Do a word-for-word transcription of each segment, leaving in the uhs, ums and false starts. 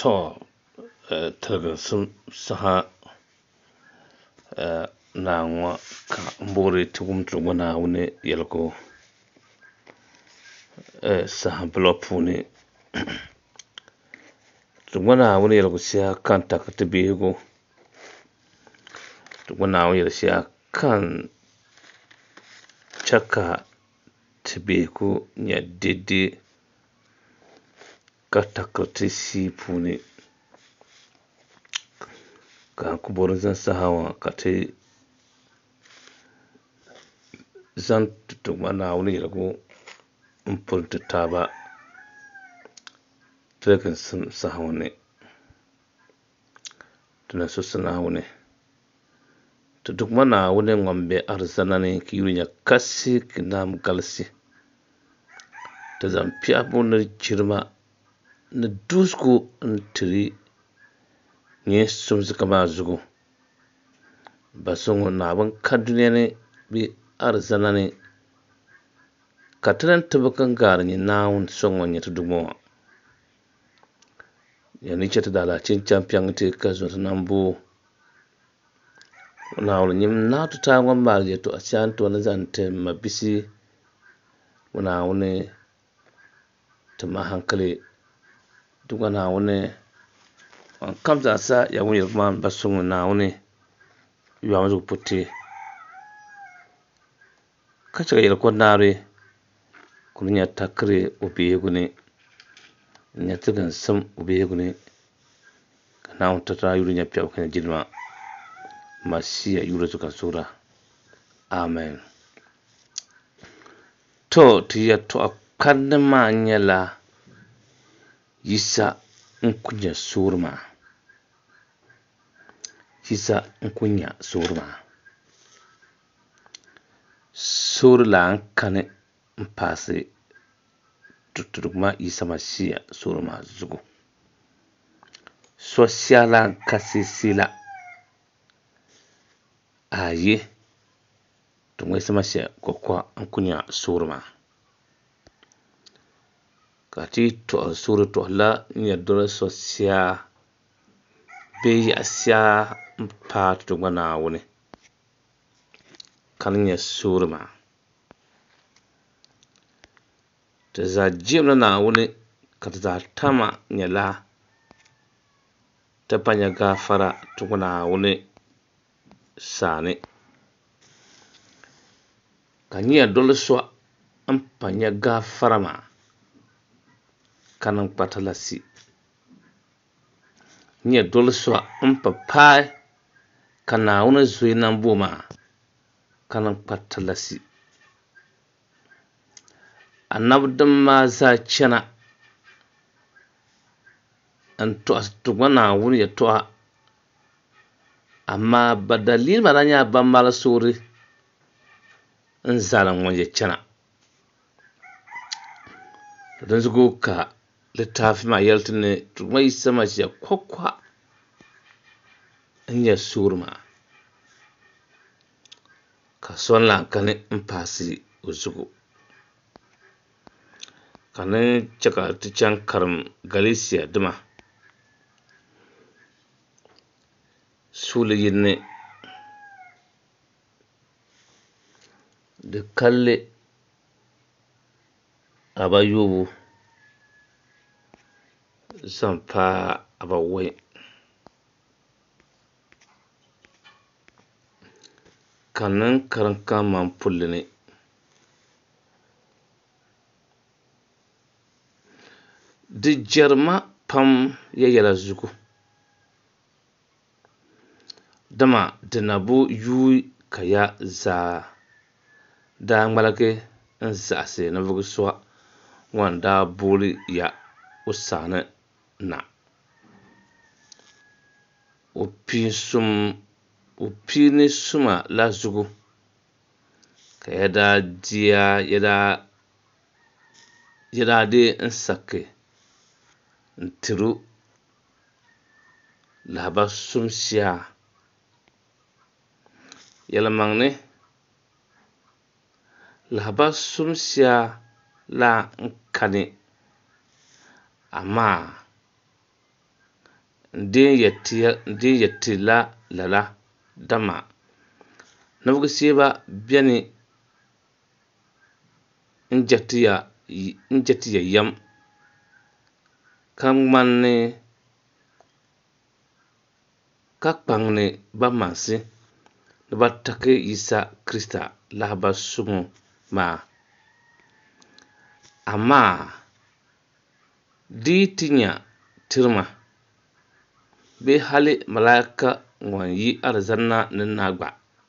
to tilgin saha na ŋɔ ka mbori tugum tugu Naawuni yɛligu saha bila puuni tugu Naawuni yɛligu shɛli kan taki ti behigu tugu Naawuni yɛli shɛli kan chɛ ka ti behigu nyɛ dɛdɛ ka takiriti shii puuni ka an ku bɔri zaŋ saha ŋɔ ka ti zaŋ tugu Naawuni yɛligu n puli ti taaba tilgin saha ŋɔ ni ti na so si Naawuni ti duɣima Naawuni ŋun bɛ alizana ni ka yuli nyɛ kasi ka naam galisi ti zaŋ piɛɣu ni chirima ni duusigu n tiri nyɛnsimsika maa zugu ba so ŋun Naawuni ka dunia ni bɛ alizana ni ka ti lahi tibi kingaari nyɛ Naawuni soŋ ŋun nyɛ ti duɣima ŋɔ ya ni chɛ ti daa lahi chɛn chaŋ piɛŋ ti ka zo ti nam bo Naawuni nyini naai tutaa ŋɔ maali yɛltɔɣa shɛli n tɔni zaŋ ti n ma bisi Naawuni ti ma hankali duɣima Naawuni ŋun kam zaasa ya ŋun yɛligu maa ba so ŋun Naawuni yɔɣimi zuɣu kuriti ka chɛ ka yɛli kɔrinaari kuli nyɛ takiri o behigu ni n nyɛ tilgin sim o behigu ni ka Naawuni takorili yuli nyɛ piɛɣu ka nyɛ jilima Masiya yuli zuɣu ka suhura amen. To ti yɛltɔɣa kandi maa nyɛla yisa n ku nyɛ soori maa yisa n ku nyɛ soori maa soori lan kani n paasi tuturigima Yisa Masiya soori maa zuɣu so shɛli lan kasi shɛla ayi ti ŋɔ Yisa Masiya kɔkɔha n ku nyɛ soori maa ka ti yi tɔɣi soori tɔɣila n nyɛ doli so shɛli bee yaɣashɛli n paai tuɣima Naawuni ka di nyɛ soori maa ti zaa jɛmli Naawuni ka ti zaa tama nyɛla ti pa nyɛ gaafara tuɣu Naawuni saani ka nyɛ doli so n pa nyɛ gaafara maa ka niŋ kpatalasi nyɛ doli so n pa paai ka Naawuni zooi nambo maa ka niŋ kpatalasi anabi dini maa zaa chɛna n tɔɣisi tuɣima Naawuni yɛltɔɣa amaa ba dalili maa daa nyɛla ban mali soori n zalim ŋun yɛ chɛna di zuɣu ka litaafi maa yɛli ti ni tuɣima Yisa Masiya kɔkɔha n nyɛ soori maa ka so lan kani n paasi o zuɣu ka ni chɛ ka ti chaŋ karim galisiya dima suuli yini ni di kalli abayobu zaŋ paai abawɔi ka nin karim kamani pulli ni di jɛrima pam yɛyɛla zuɣu dama di na bi yooi ka ya zaa daa ŋmaligi n zaɣisi ninvuɣu so ŋun daa booli ya o saani na o pia ni suma la zuɣu ka ya daa diya ya daa deei n saki n tiri o lahibali sum shɛya yɛlimaŋli lahibali sum shɛya lan kani amaa ndin yetti ndin yetti la lala dama nabga seba biɛni njatiya njatiya yam kan ŋmanni ka kpaŋni ba mansi ni ba taki Yisa Krista lahaba suŋɔ maa amma di ti nya tirima bee hali malaika ŋun yi arizanna ni nagba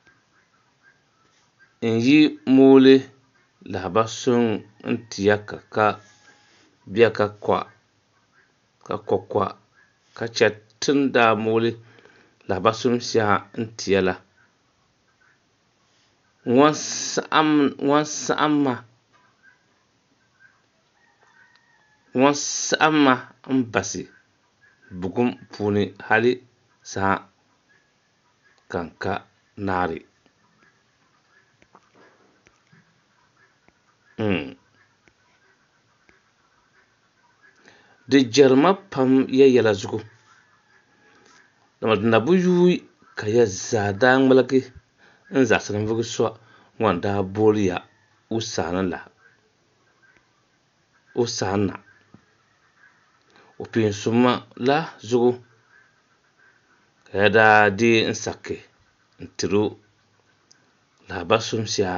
n yi mooli lahaba suŋ n tiya ka ka bia ka kɔ ka kɔkɔ ka chɛ tin daa mooli lahaba suŋ shɛŋa n tiya la ŋun saɣam ŋun saɣam ma ŋun saɣam ma n basi bugum puuni hali saha kan ka naari mm. di jɛrima pam ya yɛla zugu na bi yuui ka ya zaa daa ŋmaligi n zaɣisi ninvuɣu so ŋun daa booliya o saana la o saana o peen suma la zugu ka ya daa dee n saki n tiro lahaba sum shɛha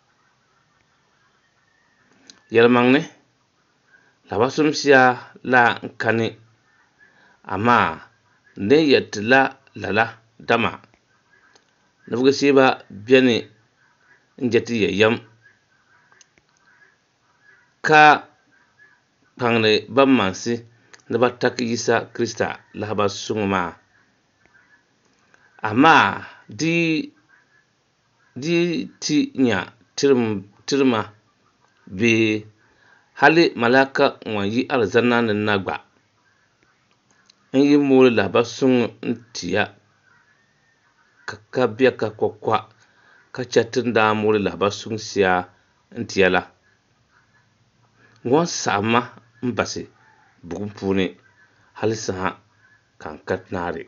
yɛlimaŋni lahaba sum shɛha la n kani amma din yɛtti la lala dama nabga shɛba biɛni n jɛti ya yam ka kpaŋni ba mansi ni ba taki Yisa Krista lahaba suŋɔ maa amma di di ti nya tirima bee hali malaika ŋun yi arizanna ni nagba n yi mooli lahaba suŋɔ n tiya ka ka bia ka kɔkɔ ka chɛ tin daa mooli lahaba suŋ shɛha n tiya la ŋun saɣam ma n basi bugum puuni hali saha kan ka naari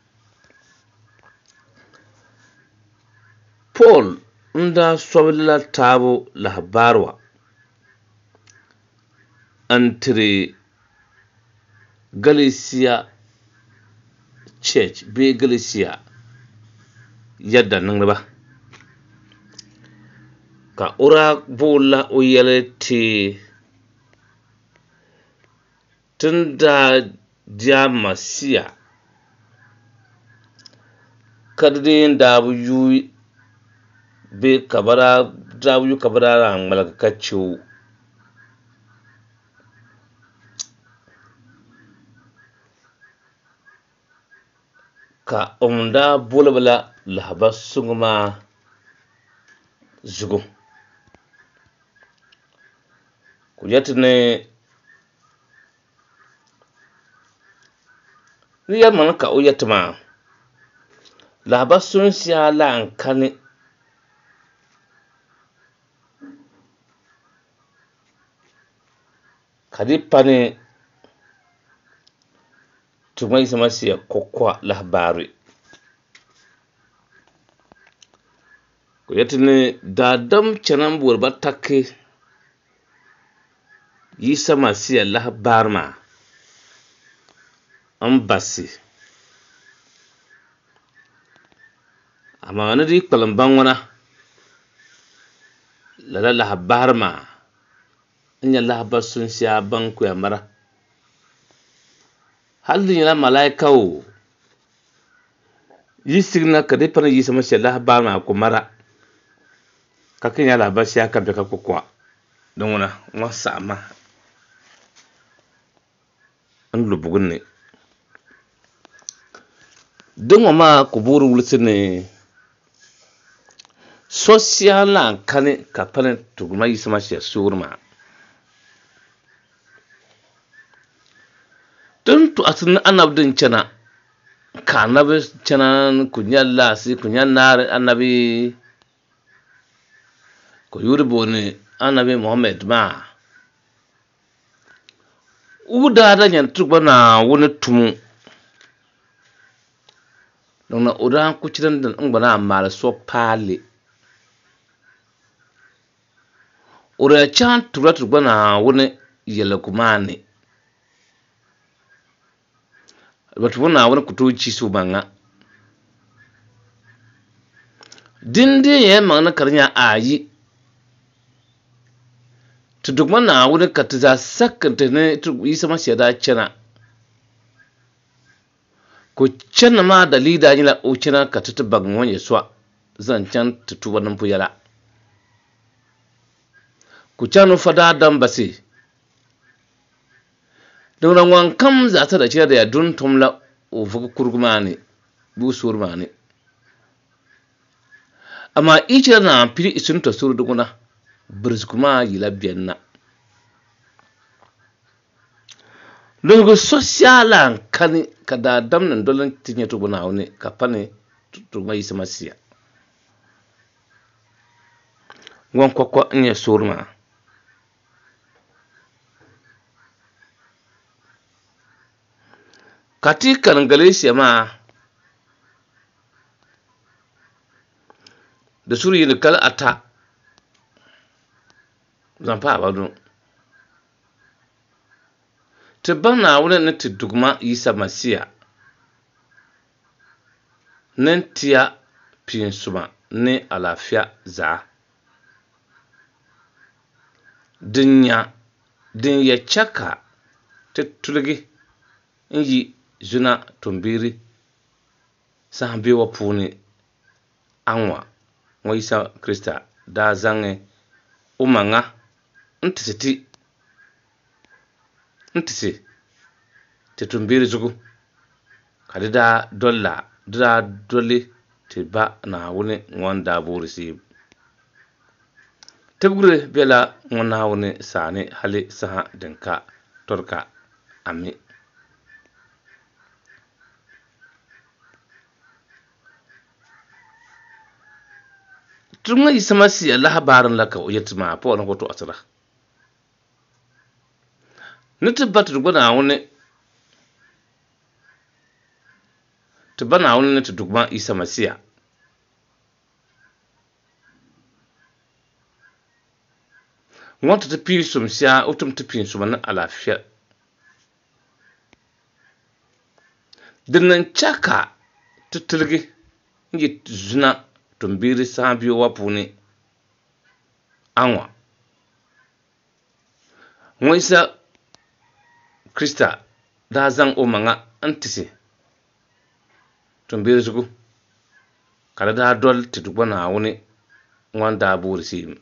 Paul n daa sobila taabo lahabariwa n tiri Galatiya church bee Galatiya yɛda niŋdiba ka o daa boolila o yɛli ti tin daa diɛm Masiya ka di dee daa bi yuui bee ka ba daa bi yuui ka ba daa ŋmaligi ka chɛ o ka o mun daa boli bi la lahaba suŋɔ maa zugu ku yɛti ni ni yɛlimaŋli ka o yɛti maa lahaba suŋ shɛha la n kani ka di pani tuma Yisa Masiya kɔkɔ lahabari ku yɛti ni daadam chɛna n boori ba taki Yisa Masiya lahabari maa n basi amma ni di kpalim ba ŋuna lala lahabari maa n nyɛ lahaba suŋ shɛha ban kuya mara hali di nyɛla malaika o yi sigina ka di pani Yisa Masiya lahabari maa ku mara ka kan nyɛ lahaba shɛha ka bia ka kɔkɔ di ŋuna ŋun saɣam ma n lu bugum ni di ŋɔ maa ku boori wulisi ni so shɛha la n kani ka pani tuguma Yisa Masiya soori maa din tɔɣisi ni anabi din chɛna ka anabi chɛna ku nyɛ laasi ku nyɛ naari anabi ku yuuri booni anabi Muhammad maa u daa da yɛn ti gba Naawuni tumu donc na odan ku chidan dan ngbana mal so pale ora chan turat gbana woni yele kumani batu wona woni kutu chi su banga dinde ye magna karnya ayi tudugma na woni katiza sakante ne tu isa ma sheda chena ko chena ma dalida ni la o chena katata bagmo ye swa zan chan tutuba nan puyala ku chanu fada dan basi don ran wan kam za ta da cira da dun tumla o fuku kurgumani bu surmani amma ichira na piri isun to suru duguna brizkuma yila bienna lungu sociala kani kada dam nan dolan tinye to buna woni kapane to mai sama siya gon kokko nye surma kati kan galesiya ma da suru yin kal ata zan fa badu te bana wona ne te dugma isa masiya nan tiya pin suma ne alafia za dinya din ya chaka te tulgi inji zuna tumbiri sahambi wa puni anwa wa isa krista da zange umanga ntisiti ntisi te tumbiri zugu kadida dolla da doli te ba na woni wanda burisi tebgure bela ngona woni sane hali saha dinka torka ami tunga isamasi Allah baran laka uyatima po na koto asara nitibatu gona woni tibana woni ne tudugma isa masiya wanta ta pi sumsiya utum ta pi sumana alafia dinnan chaka tutilgi ngi zuna tumbiri sabiyo wapuni anwa ngoisa krista da zan o manga antisi tumbiri zugu kada da dol tidugwana woni wanda burisi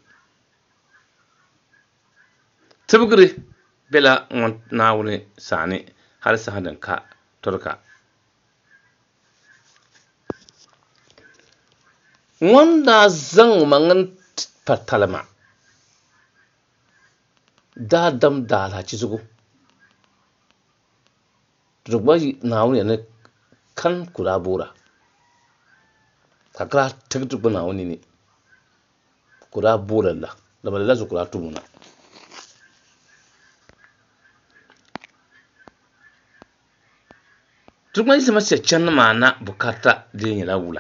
tibgri bela ngon na woni sani har sahadan ka torka wanda zan mangan patalama da dam da la ci zugu rugbaji na woni ne kan kula bora kakra tigdu bana woni ne kula bora la da bala zu kula tumuna rugbaji sama ce can mana bukata din ya wula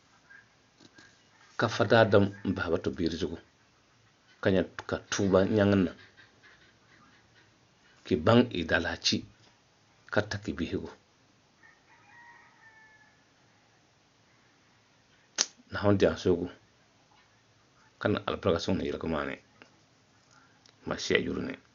ka fada dam baba to biri zugu kanya ka tuba nyangan nan ki bang idalaci katta ki bihigo na hondi asogu kan albarka sun ne yirka mane mashiya yurune